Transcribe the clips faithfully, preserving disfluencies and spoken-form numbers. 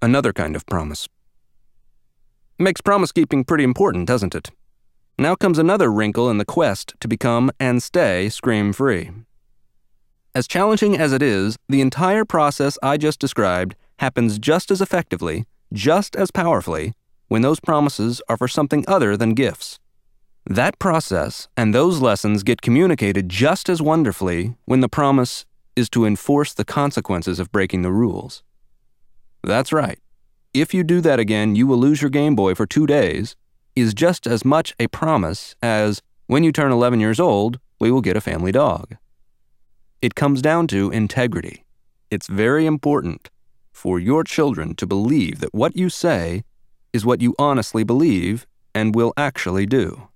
another kind of promise. Makes promise-keeping pretty important, doesn't it? Now comes another wrinkle in the quest to become and stay scream-free. As challenging as it is, the entire process I just described happens just as effectively, just as powerfully, when those promises are for something other than gifts. That process and those lessons get communicated just as wonderfully when the promise is to enforce the consequences of breaking the rules. That's right. If you do that again, you will lose your Game Boy for two days, is just as much a promise as, when you turn eleven years old, we will get a family dog. It comes down to integrity. It's very important for your children to believe that what you say is what you honestly believe and will actually do.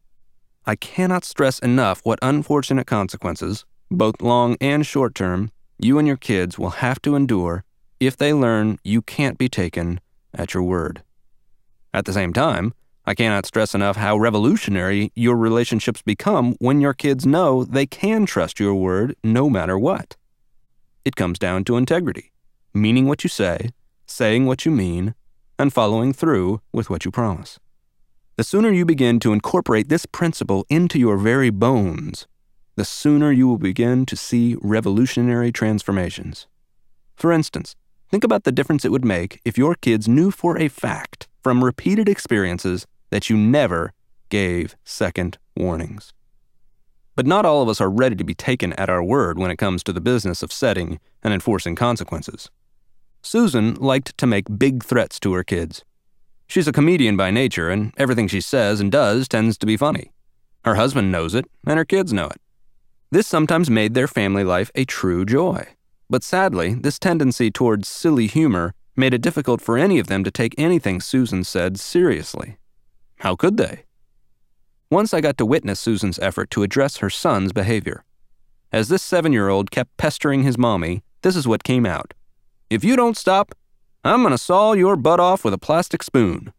I cannot stress enough what unfortunate consequences, both long and short term, you and your kids will have to endure if they learn you can't be taken at your word. At the same time, I cannot stress enough how revolutionary your relationships become when your kids know they can trust your word no matter what. It comes down to integrity, meaning what you say, saying what you mean, and following through with what you promise. The sooner you begin to incorporate this principle into your very bones, the sooner you will begin to see revolutionary transformations. For instance, think about the difference it would make if your kids knew for a fact from repeated experiences that you never gave second warnings. But not all of us are ready to be taken at our word when it comes to the business of setting and enforcing consequences. Susan liked to make big threats to her kids. She's a comedian by nature, and everything she says and does tends to be funny. Her husband knows it, and her kids know it. This sometimes made their family life a true joy. But sadly, this tendency towards silly humor made it difficult for any of them to take anything Susan said seriously. How could they? Once I got to witness Susan's effort to address her son's behavior. As this seven-year-old kept pestering his mommy, this is what came out. "If you don't stop, I'm going to saw your butt off with a plastic spoon."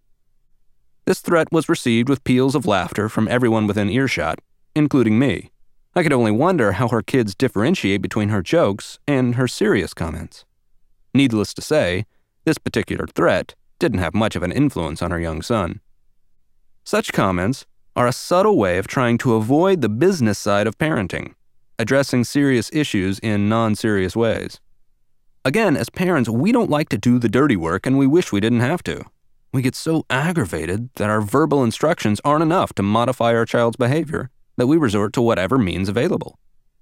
This threat was received with peals of laughter from everyone within earshot, including me. I could only wonder how her kids differentiate between her jokes and her serious comments. Needless to say, this particular threat didn't have much of an influence on her young son. Such comments are a subtle way of trying to avoid the business side of parenting, addressing serious issues in non-serious ways. Again, as parents, we don't like to do the dirty work, and we wish we didn't have to. We get so aggravated that our verbal instructions aren't enough to modify our child's behavior that we resort to whatever means available.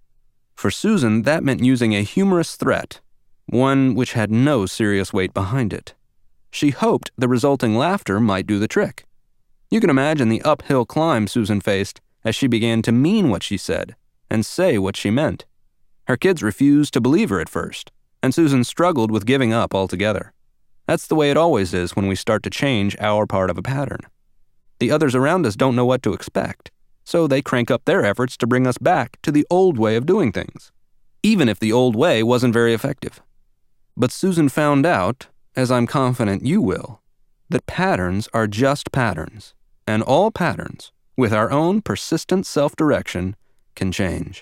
For Susan, that meant using a humorous threat, one which had no serious weight behind it. She hoped the resulting laughter might do the trick. You can imagine the uphill climb Susan faced as she began to mean what she said and say what she meant. Her kids refused to believe her at first, and Susan struggled with giving up altogether. That's the way it always is when we start to change our part of a pattern. The others around us don't know what to expect, so they crank up their efforts to bring us back to the old way of doing things, even if the old way wasn't very effective. But Susan found out, as I'm confident you will, that patterns are just patterns, and all patterns, with our own persistent self-direction, can change.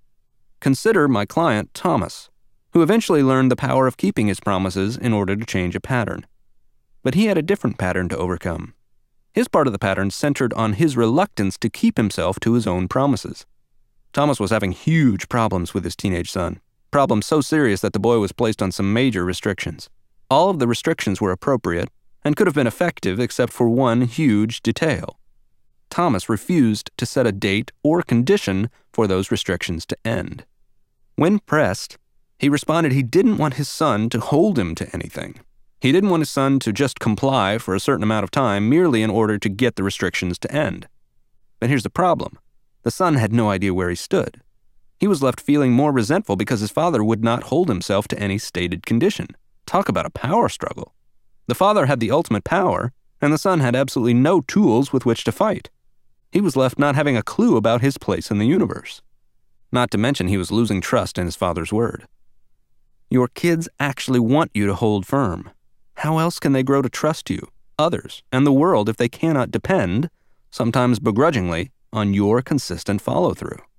Consider my client, Thomas, who eventually learned the power of keeping his promises in order to change a pattern. But he had a different pattern to overcome. His part of the pattern centered on his reluctance to keep himself to his own promises. Thomas was having huge problems with his teenage son, problems so serious that the boy was placed on some major restrictions. All of the restrictions were appropriate and could have been effective except for one huge detail. Thomas refused to set a date or condition for those restrictions to end. When pressed, he responded he didn't want his son to hold him to anything. He didn't want his son to just comply for a certain amount of time merely in order to get the restrictions to end. But here's the problem. The son had no idea where he stood. He was left feeling more resentful because his father would not hold himself to any stated condition. Talk about a power struggle. The father had the ultimate power, and the son had absolutely no tools with which to fight. He was left not having a clue about his place in the universe. Not to mention he was losing trust in his father's word. Your kids actually want you to hold firm. How else can they grow to trust you, others, and the world if they cannot depend, sometimes begrudgingly, on your consistent follow-through?